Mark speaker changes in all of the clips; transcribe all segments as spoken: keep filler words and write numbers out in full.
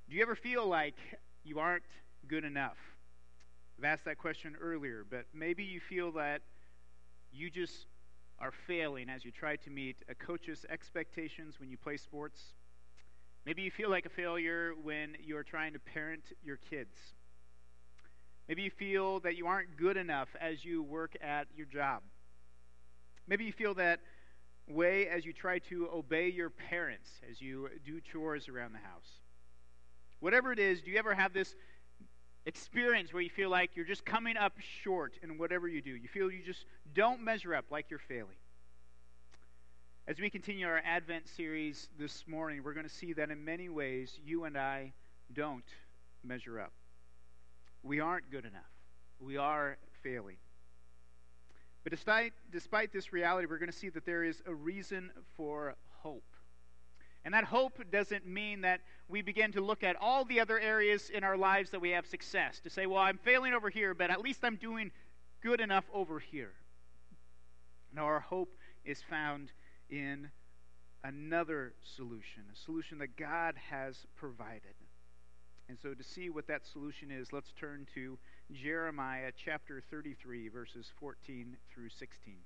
Speaker 1: Do you ever feel like you aren't good enough? I've asked that question earlier, but maybe you feel that you just are failing as you try to meet a coach's expectations when you play sports. Maybe you feel like a failure when you're trying to parent your kids. Maybe you feel that you aren't good enough as you work at your job. Maybe you feel that way as you try to obey your parents, as you do chores around the house. Whatever it is, do you ever have this experience where you feel like you're just coming up short in whatever you do? You feel you just don't measure up, like you're failing. As we continue our Advent series this morning, we're going to see that in many ways you and I don't measure up. We aren't good enough. We are failing. But despite, despite this reality, we're going to see that there is a reason for hope. And that hope doesn't mean that we begin to look at all the other areas in our lives that we have success, to say, well, I'm failing over here, but at least I'm doing good enough over here. No, our hope is found in another solution, a solution that God has provided. And so to see what that solution is, let's turn to Jeremiah chapter thirty-three, verses fourteen through sixteen.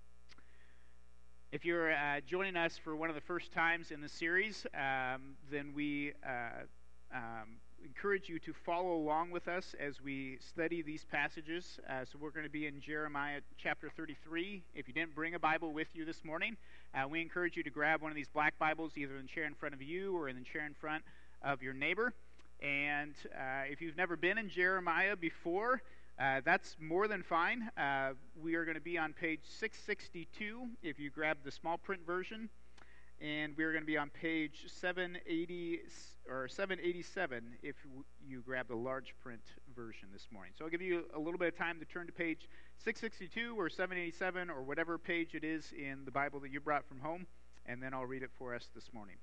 Speaker 1: If you're uh, joining us for one of the first times in the series, um, then we uh, um, encourage you to follow along with us as we study these passages. Uh, so we're going to be in Jeremiah chapter thirty-three. If you didn't bring a Bible with you this morning, uh, we encourage you to grab one of these black Bibles, either in the chair in front of you or in the chair in front of your neighbor. And uh, if you've never been in Jeremiah before, Uh, that's more than fine. Uh, we are going to be on page six sixty-two if you grab the small print version, and we're going to be on page seven eighty or seven eighty-seven if you grab the large print version this morning. So I'll give you a little bit of time to turn to page six sixty-two or seven eighty-seven or whatever page it is in the Bible that you brought from home, and then I'll read it for us this morning.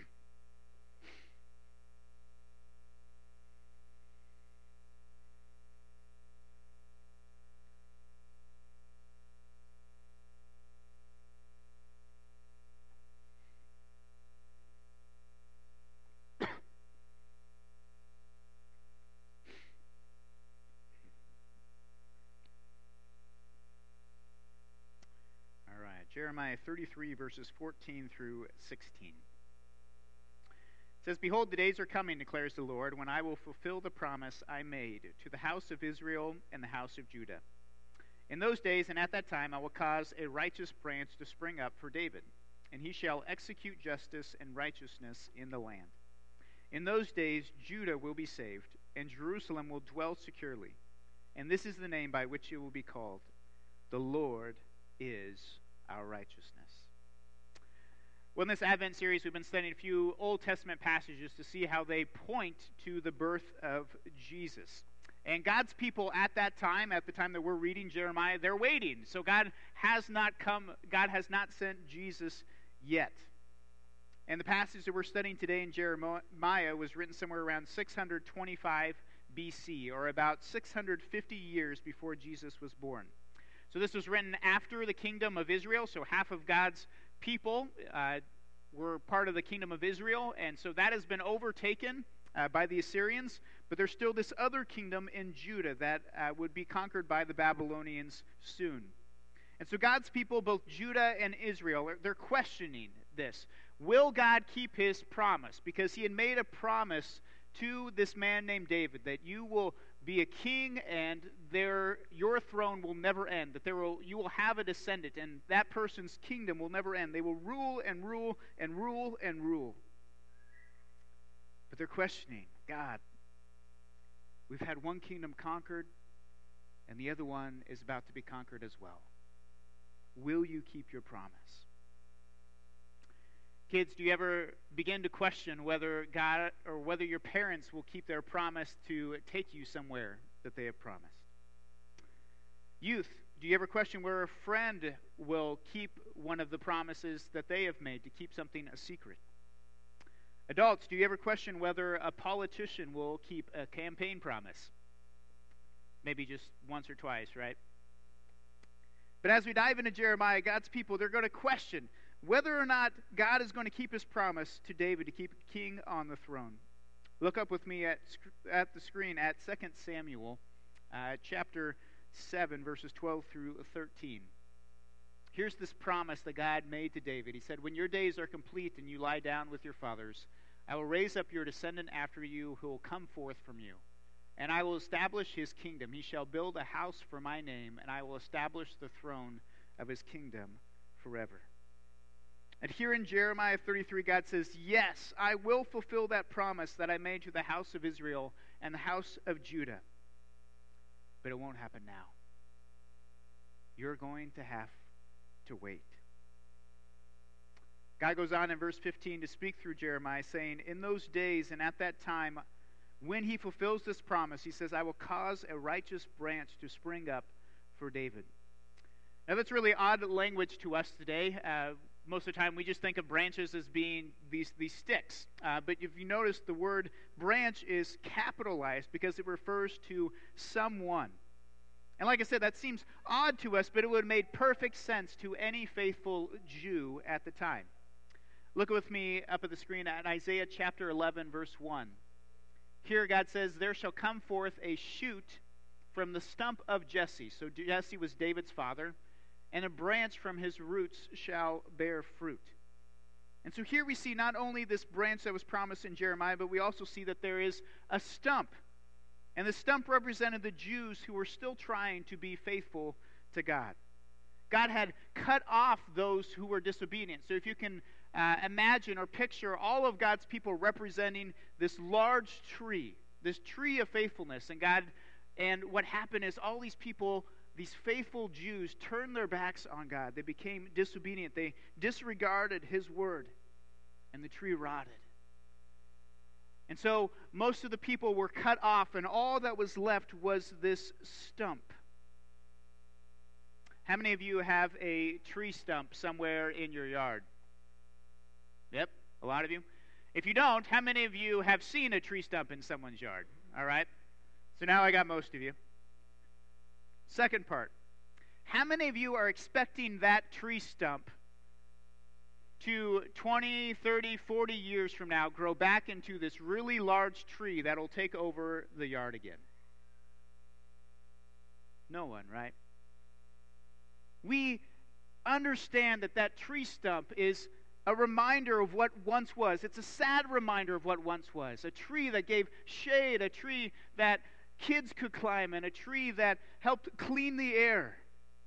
Speaker 1: Jeremiah thirty-three, verses fourteen through sixteen. It says, "Behold, the days are coming, declares the Lord, when I will fulfill the promise I made to the house of Israel and the house of Judah. In those days and at that time I will cause a righteous branch to spring up for David, and he shall execute justice and righteousness in the land. In those days Judah will be saved, and Jerusalem will dwell securely. And this is the name by which it will be called: The Lord is our righteousness." Well, in this Advent series, we've been studying a few Old Testament passages to see how they point to the birth of Jesus. And God's people at that time, at the time that we're reading Jeremiah, they're waiting. So God has not come, God has not sent Jesus yet. And the passage that we're studying today in Jeremiah was written somewhere around six hundred twenty-five B C, or about six hundred fifty years before Jesus was born. So this was written after the kingdom of Israel, so half of God's people uh, were part of the kingdom of Israel, and so that has been overtaken uh, by the Assyrians, but there's still this other kingdom in Judah that uh, would be conquered by the Babylonians soon. And so God's people, both Judah and Israel, they're questioning this. Will God keep his promise? Because he had made a promise to this man named David that you will be a king and there your throne will never end, that there will you will have a descendant and that person's kingdom will never end. They will rule and rule and rule and rule. But they're questioning, God, we've had one kingdom conquered and the other one is about to be conquered as well. Will you keep your promise? Kids, do you ever begin to question whether God or whether your parents will keep their promise to take you somewhere that they have promised? Youth, do you ever question where a friend will keep one of the promises that they have made, to keep something a secret? Adults, do you ever question whether a politician will keep a campaign promise? Maybe just once or twice, right? But as we dive into Jeremiah, God's people, they're going to question whether or not God is going to keep his promise to David to keep a king on the throne. Look up with me at, at the screen at Second Samuel uh, chapter seven, verses twelve through thirteen. Here's this promise that God made to David. He said, "When your days are complete and you lie down with your fathers, I will raise up your descendant after you who will come forth from you. And I will establish his kingdom. He shall build a house for my name, and I will establish the throne of his kingdom forever." And here in Jeremiah thirty-three, God says, "Yes, I will fulfill that promise that I made to the house of Israel and the house of Judah. But it won't happen now. You're going to have to wait." God goes on in verse fifteen to speak through Jeremiah, saying, "In those days and at that time, when he fulfills this promise," he says, "I will cause a righteous branch to spring up for David." Now that's really odd language to us today. Uh, most of the time we just think of branches as being these, these sticks. Uh, but if you notice, the word branch is capitalized because it refers to someone. And like I said, that seems odd to us, but it would have made perfect sense to any faithful Jew at the time. Look with me up at the screen at Isaiah chapter eleven, verse one. Here God says, "There shall come forth a shoot from the stump of Jesse." So Jesse was David's father. "And a branch from his roots shall bear fruit." And so here we see not only this branch that was promised in Jeremiah, but we also see that there is a stump. And the stump represented the Jews who were still trying to be faithful to God. God had cut off those who were disobedient. So if you can uh, imagine or picture all of God's people representing this large tree, this tree of faithfulness, and God, and what happened is all these people, these faithful Jews, turned their backs on God. They became disobedient. They disregarded his word, and the tree rotted. And so most of the people were cut off, and all that was left was this stump. How many of you have a tree stump somewhere in your yard? Yep, a lot of you. If you don't, how many of you have seen a tree stump in someone's yard? All right. So now I got most of you. Second part. How many of you are expecting that tree stump to twenty, thirty, forty years from now grow back into this really large tree that will take over the yard again? No one, right? We understand that that tree stump is a reminder of what once was. It's a sad reminder of what once was. A tree that gave shade, a tree that kids could climb, and a tree that helped clean the air.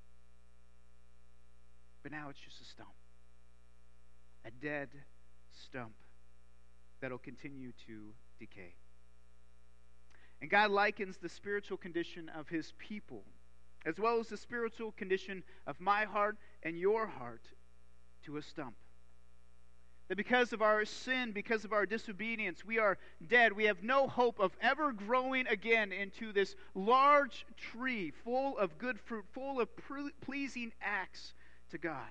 Speaker 1: But now it's just a stump. A dead stump that'll continue to decay. And God likens the spiritual condition of his people, as well as the spiritual condition of my heart and your heart, to a stump. That because of our sin, because of our disobedience, we are dead. We have no hope of ever growing again into this large tree full of good fruit, full of pleasing acts to God.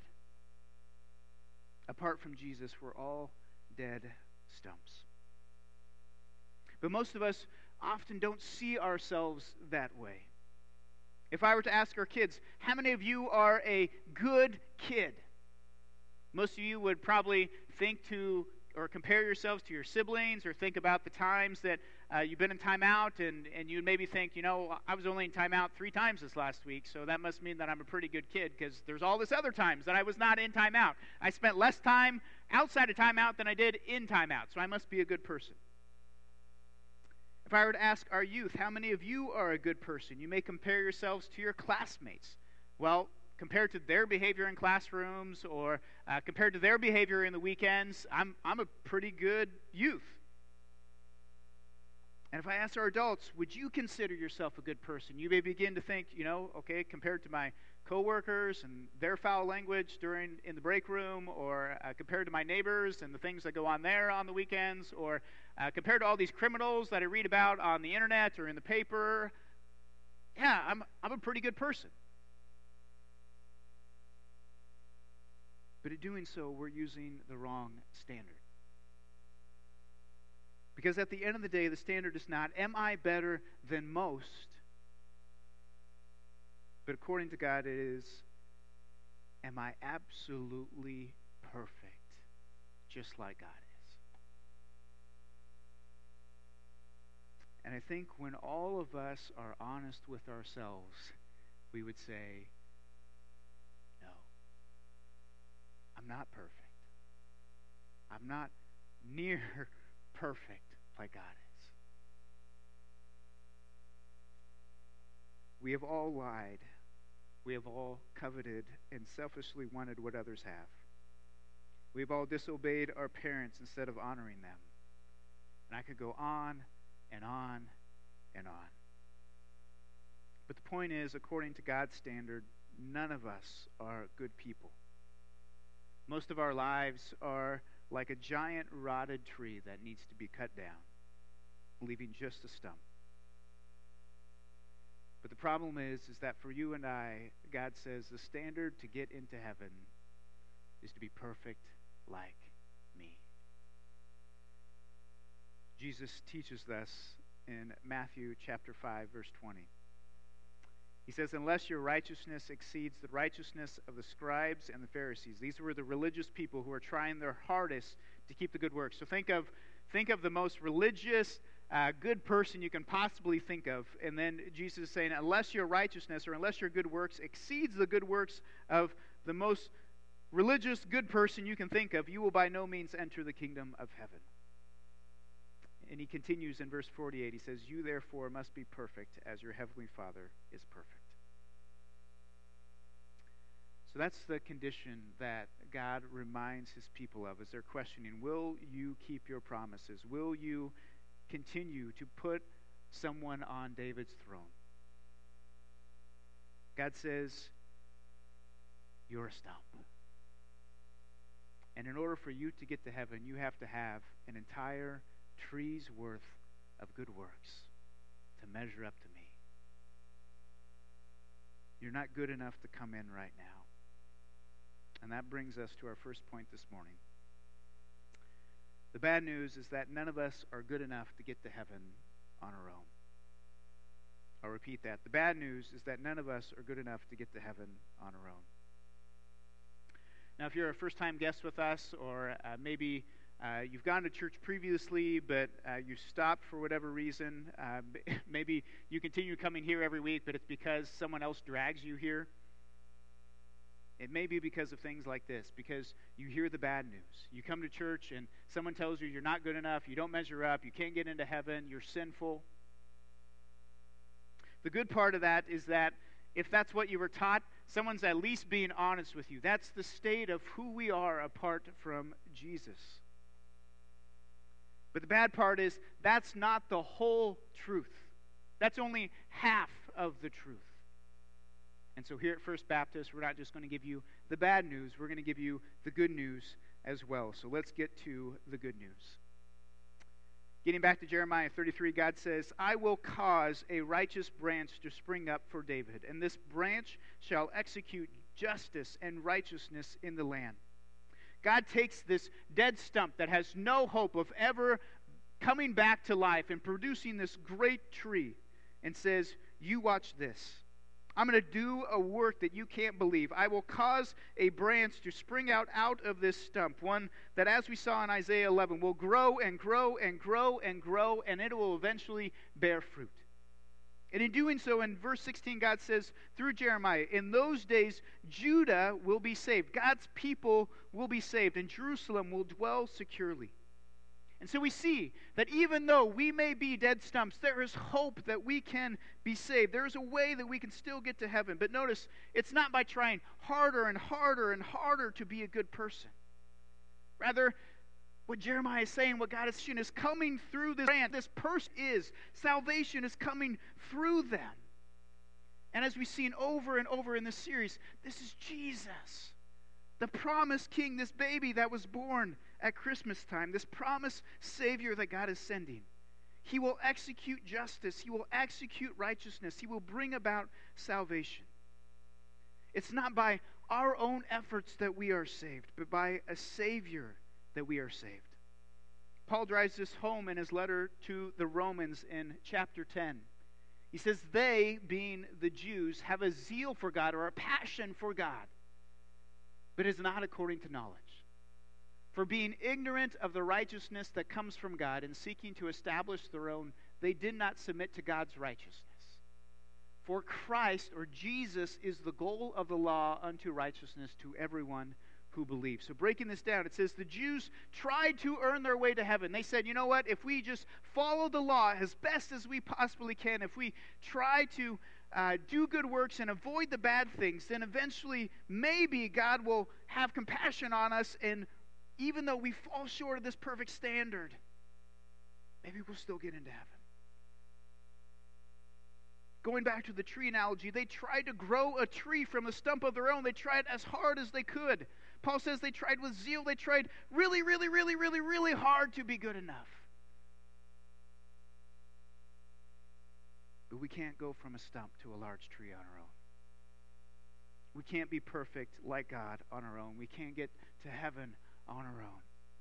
Speaker 1: Apart from Jesus, we're all dead stumps. But most of us often don't see ourselves that way. If I were to ask our kids, how many of you are a good kid? Most of you would probably think to or compare yourselves to your siblings, or think about the times that uh, you've been in timeout, and, and you'd maybe think, you know, I was only in timeout three times this last week, so that must mean that I'm a pretty good kid, because there's all this other times that I was not in timeout. I spent less time outside of timeout than I did in timeout, so I must be a good person. If I were to ask our youth, how many of you are a good person? You may compare yourselves to your classmates. Well, compared to their behavior in classrooms, or uh, compared to their behavior in the weekends, I'm I'm a pretty good youth. And if I ask our adults, would you consider yourself a good person? You may begin to think, you know, okay, compared to my coworkers and their foul language during in the break room, or uh, compared to my neighbors and the things that go on there on the weekends, or uh, compared to all these criminals that I read about on the internet or in the paper, yeah, I'm I'm a pretty good person. But in doing so, we're using the wrong standard. Because at the end of the day, the standard is not, am I better than most? But according to God, it is, am I absolutely perfect, just like God is? I think when all of us are honest with ourselves, we would say, no, I'm not perfect. I'm not near perfect like God is. We have all lied. We have all coveted and selfishly wanted what others have. We have all disobeyed our parents instead of honoring them. And I could go on and on and on. But the point is, according to God's standard, none of us are good people. Most of our lives are like a giant rotted tree that needs to be cut down, leaving just a stump. But the problem is, is that for you and I, God says the standard to get into heaven is to be perfect like me. Jesus teaches us in Matthew chapter five, verse twenty. He says, unless your righteousness exceeds the righteousness of the scribes and the Pharisees. These were the religious people who are trying their hardest to keep the good works. So think of, think of the most religious, uh, good person you can possibly think of. And then Jesus is saying, unless your righteousness or unless your good works exceeds the good works of the most religious, good person you can think of, you will by no means enter the kingdom of heaven. And he continues in verse forty-eight. He says, you therefore must be perfect as your heavenly Father is perfect. So that's the condition that God reminds his people of as they're questioning, will you keep your promises? Will you continue to put someone on David's throne? God says, you're a stump. And in order for you to get to heaven, you have to have an entire tree's worth of good works to measure up to me. You're not good enough to come in right now. And that brings us to our first point this morning. The bad news is that none of us are good enough to get to heaven on our own. I'll repeat that. The bad news is that none of us are good enough to get to heaven on our own. Now, if you're a first-time guest with us, or uh, maybe uh, you've gone to church previously, but uh, you stopped for whatever reason, uh, maybe you continue coming here every week, but it's because someone else drags you here. It may be because of things like this, because you hear the bad news. You come to church and someone tells you you're not good enough, you don't measure up, you can't get into heaven, you're sinful. The good part of that is that if that's what you were taught, someone's at least being honest with you. That's the state of who we are apart from Jesus. But the bad part is that's not the whole truth. That's only half of the truth. And so here at First Baptist, we're not just going to give you the bad news, we're going to give you the good news as well. So let's get to the good news. Getting back to Jeremiah thirty-three, God says, I will cause a righteous branch to spring up for David, and this branch shall execute justice and righteousness in the land. God takes this dead stump that has no hope of ever coming back to life and producing this great tree and says, you watch this. I'm going to do a work that you can't believe. I will cause a branch to spring out out of this stump, one that, as we saw in Isaiah eleven, will grow and grow and grow and grow, and it will eventually bear fruit. And in doing so, in verse sixteen, God says through Jeremiah, in those days, Judah will be saved. God's people will be saved, and Jerusalem will dwell securely. And so we see that even though we may be dead stumps, there is hope that we can be saved. There is a way that we can still get to heaven. But notice, it's not by trying harder and harder and harder to be a good person. Rather, what Jeremiah is saying, what God is showing, is coming through this land. This person is. Salvation is coming through them. And as we've seen over and over in this series, this is Jesus, the promised king, this baby that was born at Christmas time, this promised Savior that God is sending. He will execute justice. He will execute righteousness. He will bring about salvation. It's not by our own efforts that we are saved, but by a Savior that we are saved. Paul drives this home in his letter to the Romans in chapter ten. He says, they, being the Jews, have a zeal for God or a passion for God, but is not according to knowledge. For being ignorant of the righteousness that comes from God and seeking to establish their own, they did not submit to God's righteousness. For Christ, or Jesus, is the goal of the law unto righteousness to everyone who believes. So breaking this down, it says the Jews tried to earn their way to heaven. They said, you know what, if we just follow the law as best as we possibly can, if we try to uh, do good works and avoid the bad things, then eventually maybe God will have compassion on us, and even though we fall short of this perfect standard, maybe we'll still get into heaven. Going back to the tree analogy, they tried to grow a tree from a stump of their own. They tried as hard as they could. Paul says they tried with zeal. They tried really, really, really, really, really hard to be good enough. But we can't go from a stump to a large tree on our own. We can't be perfect like God on our own. We can't get to heaven on our own.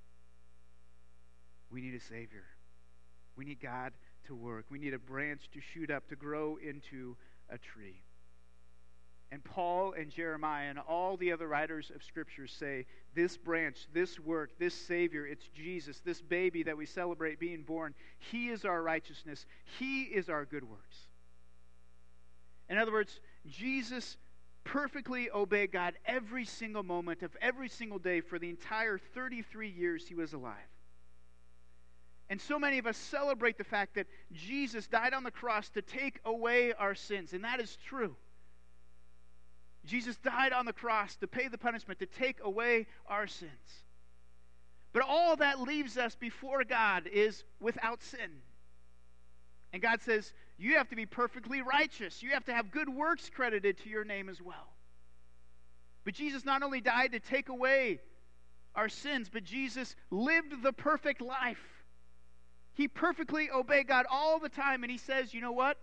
Speaker 1: We need a Savior. We need God to work. We need a branch to shoot up, to grow into a tree. And Paul and Jeremiah and all the other writers of Scripture say this branch, this work, this Savior, it's Jesus, this baby that we celebrate being born, He is our righteousness. He is our good works. In other words, Jesus perfectly obeyed God every single moment of every single day for the entire thirty-three years He was alive. And so many of us celebrate the fact that Jesus died on the cross to take away our sins, and that is true. Jesus died on the cross to pay the punishment, to take away our sins. But all that leaves us before God is without sin. And God says, you have to be perfectly righteous. You have to have good works credited to your name as well. But Jesus not only died to take away our sins, but Jesus lived the perfect life. He perfectly obeyed God all the time, and He says, you know what?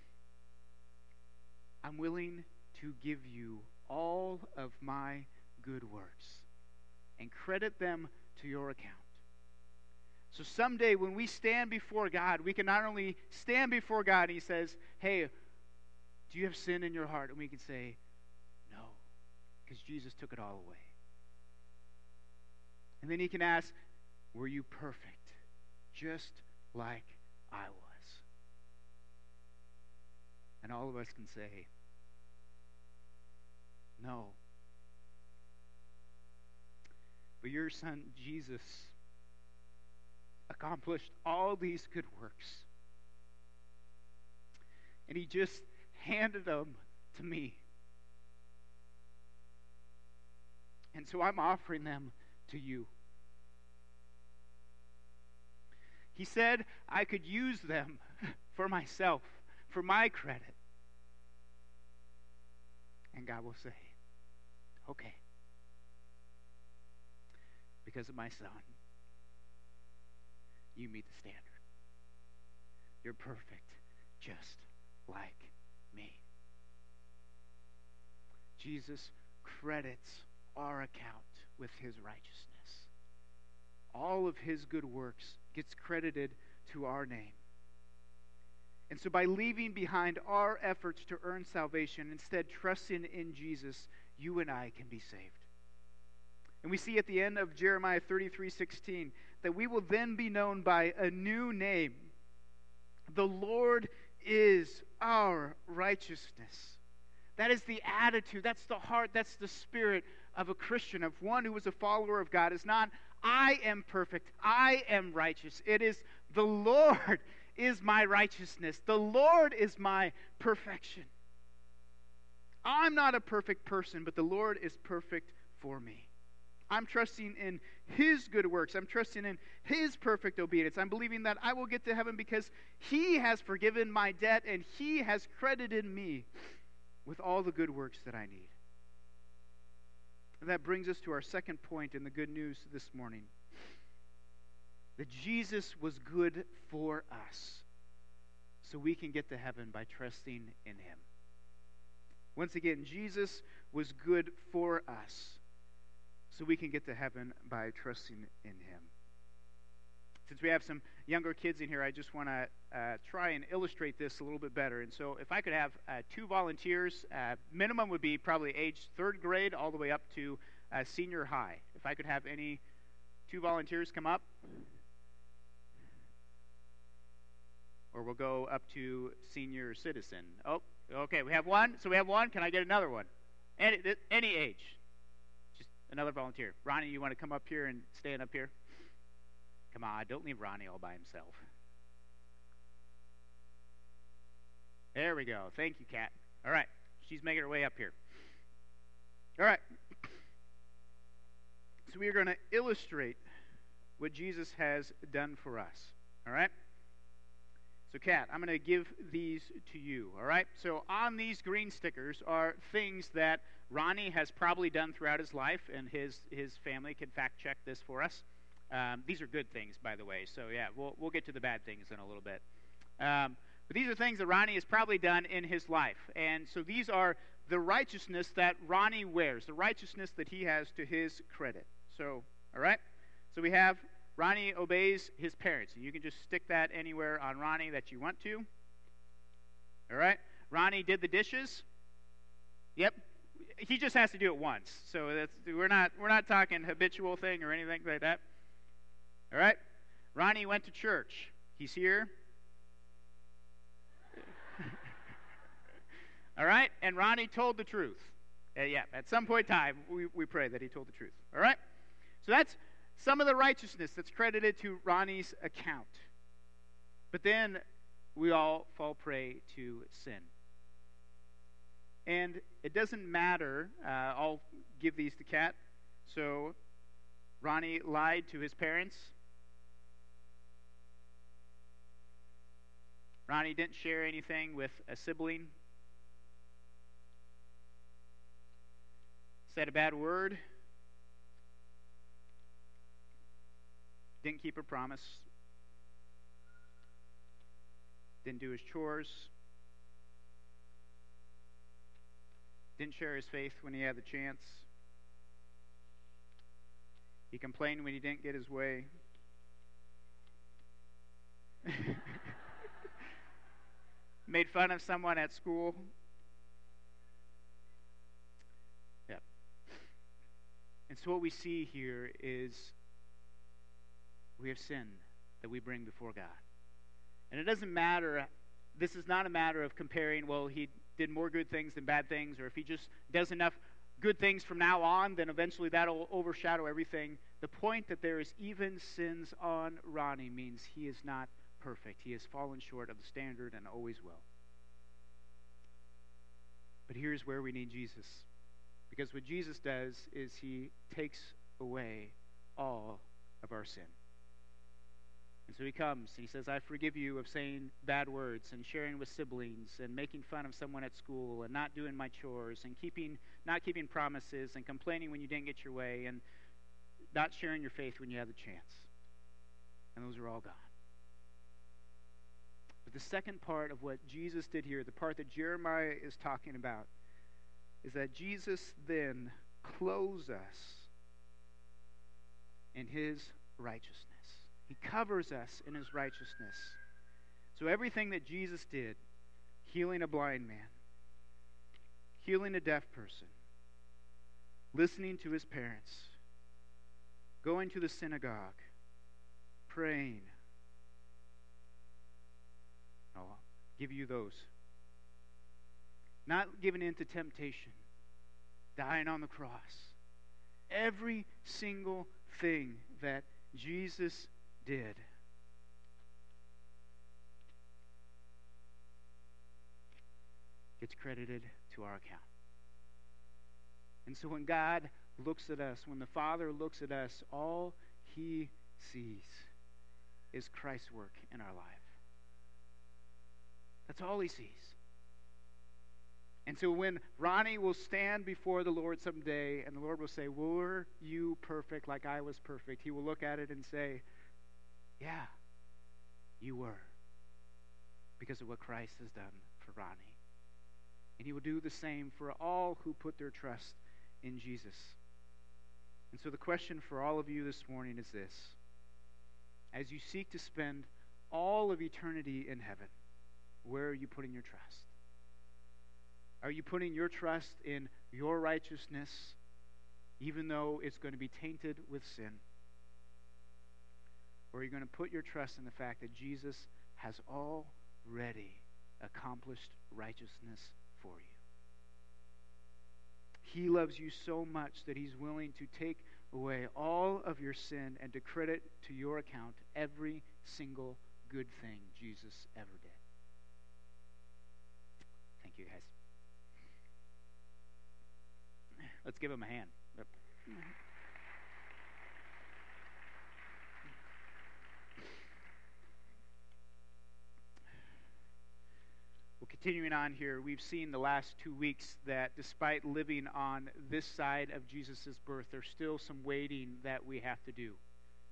Speaker 1: I'm willing to give you all of my good works and credit them to your account. So someday when we stand before God, we can not only stand before God and He says, hey, do you have sin in your heart? And we can say, no, because Jesus took it all away. And then He can ask, were you perfect? Just like I was. And all of us can say, no. But your Son, Jesus, accomplished all these good works. And He just handed them to me. And so I'm offering them to you. He said I could use them for myself, for my credit. And God will say, okay. Because of my Son, you meet the standard. You're perfect, just like me. Jesus credits our account with His righteousness. All of His good works gets credited to our name. And so by leaving behind our efforts to earn salvation, instead trusting in Jesus, you and I can be saved. And we see at the end of Jeremiah thirty-three sixteen that we will then be known by a new name. The Lord is our righteousness. That is the attitude, that's the heart, that's the spirit of a Christian, of one who is a follower of God. Is not, I am perfect, I am righteous. It is, the Lord is my righteousness. The Lord is my perfection. I'm not a perfect person, but the Lord is perfect for me. I'm trusting in His good works. I'm trusting in His perfect obedience. I'm believing that I will get to heaven because He has forgiven my debt and He has credited me with all the good works that I need. And that brings us to our second point in the good news this morning. That Jesus was good for us so we can get to heaven by trusting in Him. Once again, Jesus was good for us so we can get to heaven by trusting in Him. Since we have some younger kids in here, I just want to uh, try and illustrate this a little bit better. And so if I could have uh, two volunteers, uh, minimum would be probably age third grade all the way up to uh, senior high. If I could have any two volunteers come up. Or or we'll go up to senior citizen. Oh, okay, we have one. So we have one. Can I get another one? Any, any age. Just another volunteer. Ronnie, you want to come up here and stand up here? Come on, don't leave Ronnie all by himself. There we go. Thank you, Kat. All right, she's making her way up here. All right. So we are going to illustrate what Jesus has done for us. All right? So, Kat, I'm going to give these to you. All right? So on these green stickers are things that Ronnie has probably done throughout his life, and his, his family can fact-check this for us. Um, these are good things, by the way. So, yeah, we'll, we'll get to the bad things in a little bit. Um, but these are things that Ronnie has probably done in his life. And so these are the righteousness that Ronnie wears, the righteousness that he has to his credit. So, all right? So we have Ronnie obeys his parents. And you can just stick that anywhere on Ronnie that you want to. All right? Ronnie did the dishes. Yep. He just has to do it once. So that's, we're not we're not talking habitual thing or anything like that. All right? Ronnie went to church. He's here. All right? And Ronnie told the truth. Uh, yeah, at some point in time, we, we pray that he told the truth. All right? So that's some of the righteousness that's credited to Ronnie's account. But then we all fall prey to sin. And it doesn't matter. Uh, I'll give these to Kat. So Ronnie lied to his parents. Ronnie didn't share anything with a sibling. Said a bad word. Didn't keep a promise. Didn't do his chores. Didn't share his faith when he had the chance. He complained when he didn't get his way. Made fun of someone at school. Yeah. And so what we see here is we have sin that we bring before God. And it doesn't matter, this is not a matter of comparing, well, he did more good things than bad things, or if he just does enough good things from now on, then eventually that'll overshadow everything. The point that there is even sins on Ronnie means he is not perfect. He has fallen short of the standard and always will. But here's where we need Jesus. Because what Jesus does is he takes away all of our sin. And so he comes and he says, I forgive you of saying bad words and sharing with siblings and making fun of someone at school and not doing my chores and keeping not keeping promises and complaining when you didn't get your way and not sharing your faith when you had the chance. And those are all gone. But the second part of what Jesus did here, the part that Jeremiah is talking about, is that Jesus then clothes us in his righteousness. He covers us in his righteousness. So everything that Jesus did, healing a blind man, healing a deaf person, listening to his parents, going to the synagogue, praying, I'll give you those. Not giving in to temptation, dying on the cross. Every single thing that Jesus did gets credited to our account. And so when God looks at us, when the Father looks at us, all he sees is Christ's work in our life. That's all he sees. And so when Ronnie will stand before the Lord someday and the Lord will say, were you perfect like I was perfect? He will look at it and say, yeah, you were, because of what Christ has done for Ronnie. And he will do the same for all who put their trust in Jesus. And so the question for all of you this morning is this. As you seek to spend all of eternity in heaven, where are you putting your trust? Are you putting your trust in your righteousness, even though it's going to be tainted with sin? Or are you going to put your trust in the fact that Jesus has all ready, accomplished righteousness for you. He loves you so much that he's willing to take away all of your sin and to credit to your account every single good thing Jesus ever did. Thank you, guys. Let's give him a hand. Well, continuing on here, we've seen the last two weeks that despite living on this side of Jesus' birth, there's still some waiting that we have to do.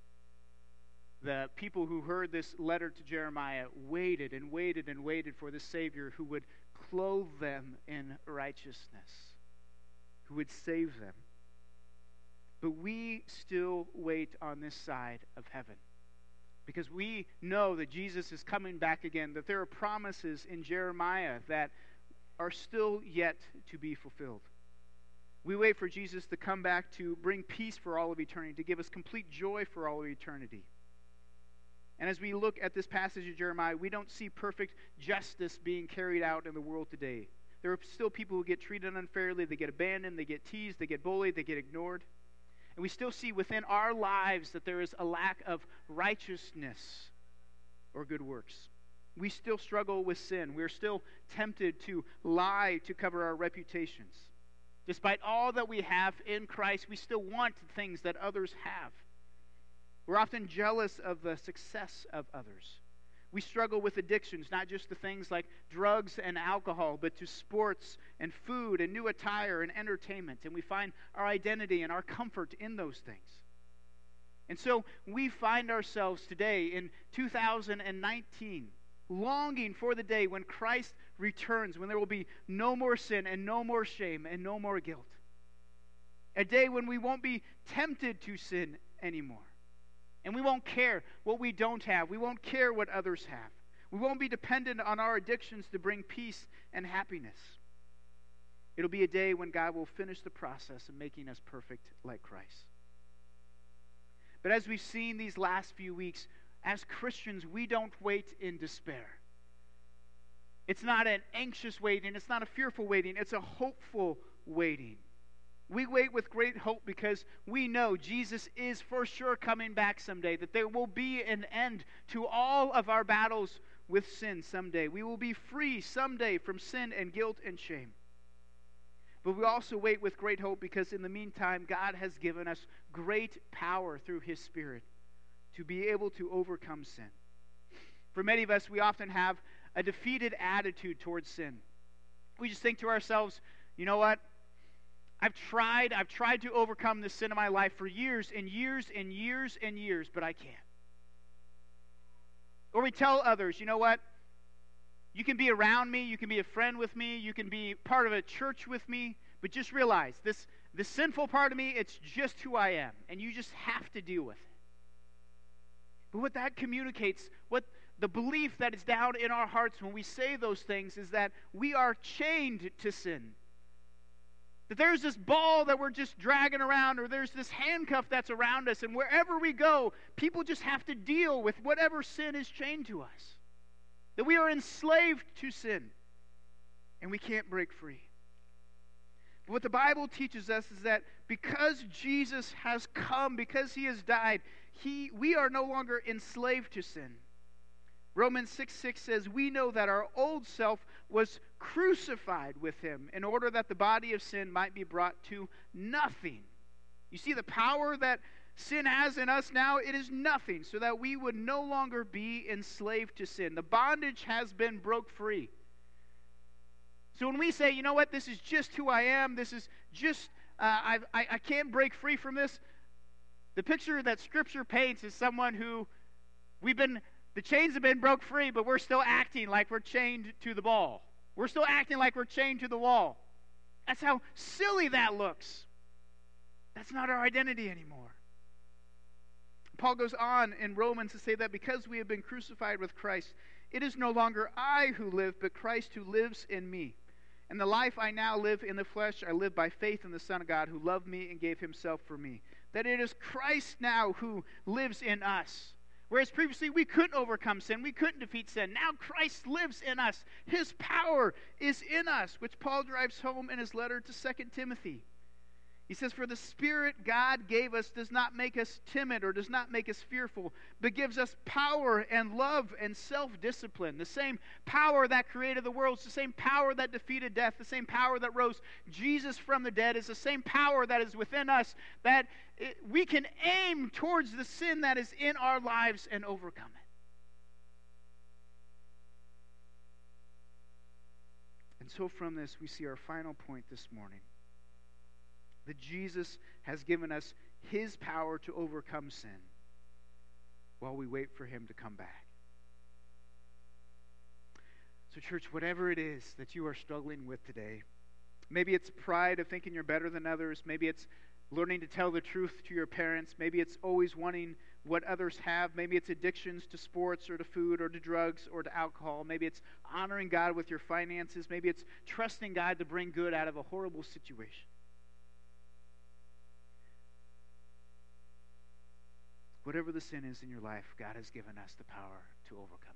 Speaker 1: The people who heard this letter to Jeremiah waited and waited and waited for the Savior who would clothe them in righteousness, who would save them. But we still wait on this side of heaven because we know that Jesus is coming back again, that there are promises in Jeremiah that are still yet to be fulfilled. We wait for Jesus to come back to bring peace for all of eternity, to give us complete joy for all of eternity. And as we look at this passage of Jeremiah, we don't see perfect justice being carried out in the world today. There are still people who get treated unfairly, they get abandoned, they get teased, they get bullied, they get ignored. And we still see within our lives that there is a lack of righteousness or good works. We still struggle with sin. We're still tempted to lie to cover our reputations. Despite all that we have in Christ, we still want things that others have. We're often jealous of the success of others. We struggle with addictions, not just to things like drugs and alcohol, but to sports and food and new attire and entertainment. And we find our identity and our comfort in those things. And so we find ourselves today in two thousand nineteen longing for the day when Christ returns, when there will be no more sin and no more shame and no more guilt. A day when we won't be tempted to sin anymore. And we won't care what we don't have. We won't care what others have. We won't be dependent on our addictions to bring peace and happiness. It'll be a day when God will finish the process of making us perfect like Christ. But as we've seen these last few weeks, as Christians, we don't wait in despair. It's not an anxious waiting. It's not a fearful waiting. It's a hopeful waiting. We wait with great hope because we know Jesus is for sure coming back someday, that there will be an end to all of our battles with sin someday. We will be free someday from sin and guilt and shame. But we also wait with great hope because in the meantime, God has given us great power through His Spirit to be able to overcome sin. For many of us, we often have a defeated attitude towards sin. We just think to ourselves, you know what? I've tried, I've tried to overcome the sin of my life for years and years and years and years, but I can't. Or we tell others, you know what? You can be around me, you can be a friend with me, you can be part of a church with me, but just realize this, this sinful part of me, it's just who I am, and you just have to deal with it. But what that communicates, what the belief that is down in our hearts when we say those things is that we are chained to sin. That there's this ball that we're just dragging around, or there's this handcuff that's around us, and wherever we go, people just have to deal with whatever sin is chained to us. That we are enslaved to sin, and we can't break free. But what the Bible teaches us is that because Jesus has come, because He has died, he, we are no longer enslaved to sin. Romans six six says, we know that our old self was crucified with Him in order that the body of sin might be brought to nothing. You see the power that sin has in us now? It is nothing, so that we would no longer be enslaved to sin. The bondage has been broke free. So when we say, you know what, this is just who I am, this is just, uh, I, I, I can't break free from this, the picture that Scripture paints is someone who, we've been, the chains have been broke free, but we're still acting like we're chained to the ball. We're still acting like we're chained to the wall. That's how silly that looks. That's not our identity anymore. Paul goes on in Romans to say that because we have been crucified with Christ, it is no longer I who live, but Christ who lives in me. And the life I now live in the flesh, I live by faith in the Son of God who loved me and gave Himself for me. That it is Christ now who lives in us. Whereas previously we couldn't overcome sin, we couldn't defeat sin. Now Christ lives in us. His power is in us, which Paul drives home in his letter to Second Timothy. He says, for the Spirit God gave us does not make us timid or does not make us fearful, but gives us power and love and self-discipline. The same power that created the world, it's the same power that defeated death, the same power that rose Jesus from the dead, is the same power that is within us, that it, we can aim towards the sin that is in our lives and overcome it. And so from this, we see our final point this morning. That Jesus has given us His power to overcome sin while we wait for Him to come back. So church, whatever it is that you are struggling with today, maybe it's pride of thinking you're better than others, maybe it's learning to tell the truth to your parents, maybe it's always wanting what others have, maybe it's addictions to sports or to food or to drugs or to alcohol, maybe it's honoring God with your finances, maybe it's trusting God to bring good out of a horrible situation. Whatever the sin is in your life, God has given us the power to overcome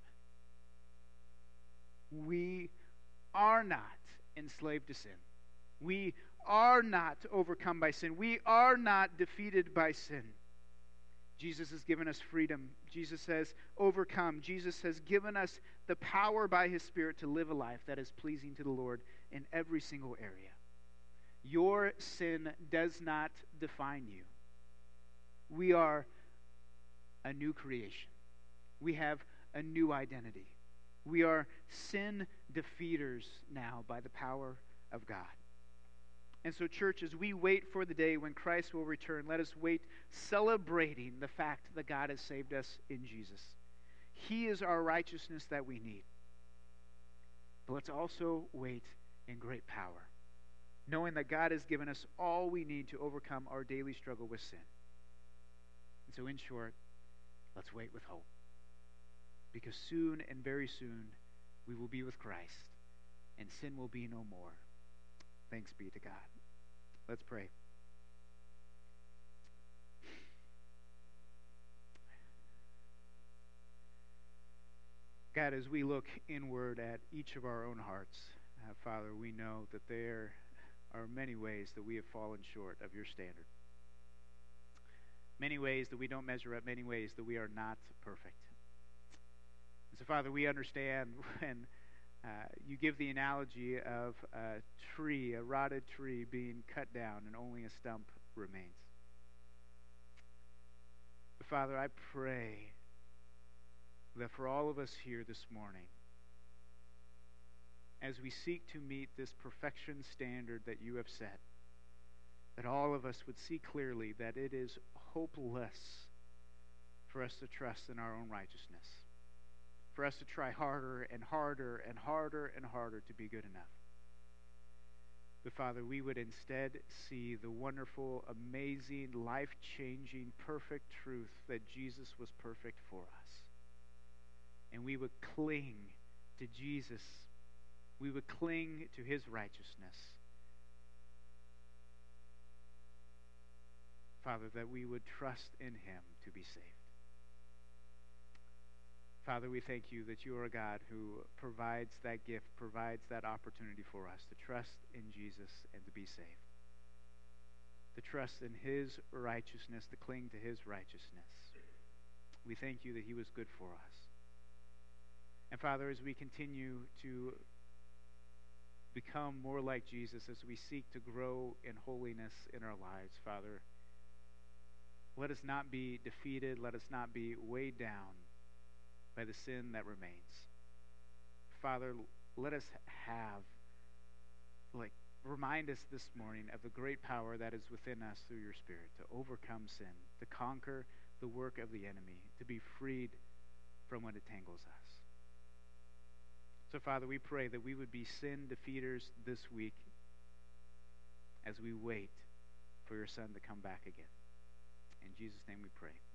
Speaker 1: it. We are not enslaved to sin. We are not overcome by sin. We are not defeated by sin. Jesus has given us freedom. Jesus says, overcome. Jesus has given us the power by His Spirit to live a life that is pleasing to the Lord in every single area. Your sin does not define you. We are a new creation. We have a new identity. We are sin defeaters now by the power of God. And so, church, as we wait for the day when Christ will return, let us wait celebrating the fact that God has saved us in Jesus. He is our righteousness that we need. But let's also wait in great power, knowing that God has given us all we need to overcome our daily struggle with sin. And so, in short, let's wait with hope. Because soon and very soon, we will be with Christ, and sin will be no more. Thanks be to God. Let's pray. God, as we look inward at each of our own hearts, uh, Father, we know that there are many ways that we have fallen short of your standard. Many ways that we don't measure up, many ways that we are not perfect. And so, Father, we understand when uh, you give the analogy of a tree, a rotted tree being cut down and only a stump remains. But Father, I pray that for all of us here this morning, as we seek to meet this perfection standard that you have set, that all of us would see clearly that it is hopeless for us to trust in our own righteousness, for us to try harder and harder and harder and harder to be good enough. But Father, we would instead see the wonderful, amazing, life-changing, perfect truth that Jesus was perfect for us. And we would cling to Jesus. We would cling to His righteousness. Father, that we would trust in Him to be saved. Father, we thank you that you are a God who provides that gift, provides that opportunity for us to trust in Jesus and to be saved. To trust in His righteousness, to cling to His righteousness. We thank you that He was good for us. And Father, as we continue to become more like Jesus, as we seek to grow in holiness in our lives, Father, let us not be defeated. Let us not be weighed down by the sin that remains. Father, let us have, like, remind us this morning of the great power that is within us through your Spirit to overcome sin, to conquer the work of the enemy, to be freed from what entangles us. So, Father, we pray that we would be sin defeaters this week as we wait for your Son to come back again. In Jesus' name we pray.